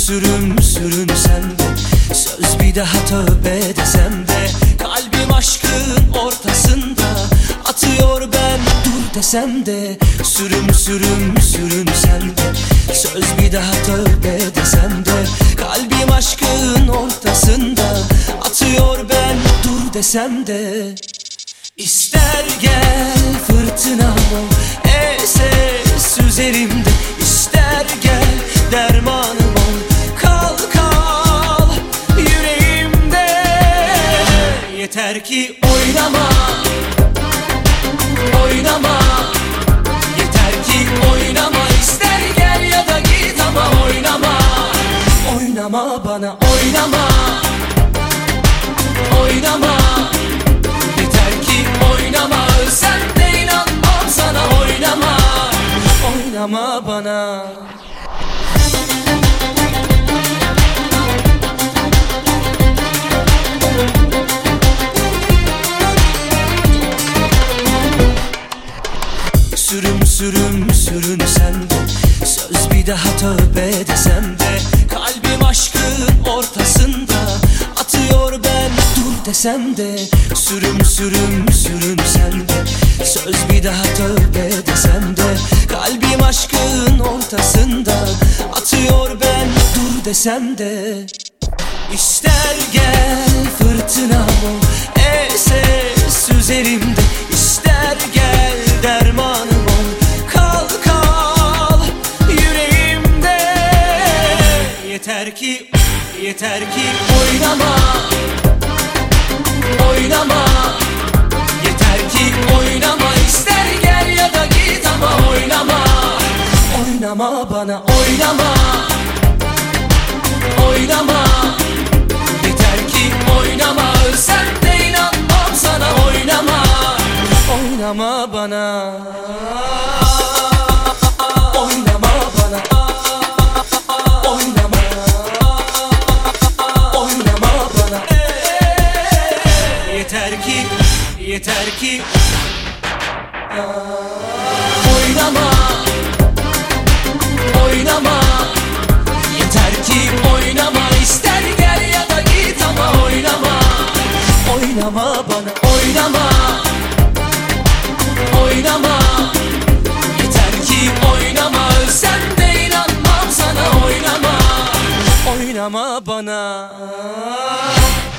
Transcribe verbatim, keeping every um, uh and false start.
sürüm sürünsem de, söz bir daha tövbe desem de, kalbim aşkın ortasında atıyor ben dur desem de. Sürüm sürüm sürünsem de, söz bir daha tövbe desem de, kalbim aşkın ortasında atıyor ben dur desem de. İster gel fırtınam ol, es es üzerimde, ister gel dermanım ol, kal kal yüreğimde. Yeter ki oynama, oynama, yeter ki oynama, ister gel ya da git ama oynama. Oynama bana, oynama, oynama, yeter ki oynama, ölsem de inanmam sana. Oynama, oynama bana. Sürüm sürüm sürünsem de, söz bir daha tövbe desem de, kalbim aşkın ortasında atıyor ben dur desem de. Sürüm sürüm sürünsem de, söz bir daha tövbe desem de, kalbim aşkın ortasında atıyor ben dur desem de. İster gel fırtınam ol, es es üzerimde, ister gel dermanım ol, kal kal yüreğimde. Yeter ki, yeter ki oynama, oynama, yeter ki oynama, ister gel ya da git ama oynama. Oynama bana, oynama, oynama, yeter ki oynama, ölsem de inanmam sana. Oynama, oynama bana, oynama bana, oynama, oynama bana. Yeter ki, yeter ki oynama, oynama, yeter ki oynama, ister gel ya da git ama oynama. Oynama bana, oynama, oynama, yeter ki oynama, ölsem de inanmam sana. Oynama, oynama bana.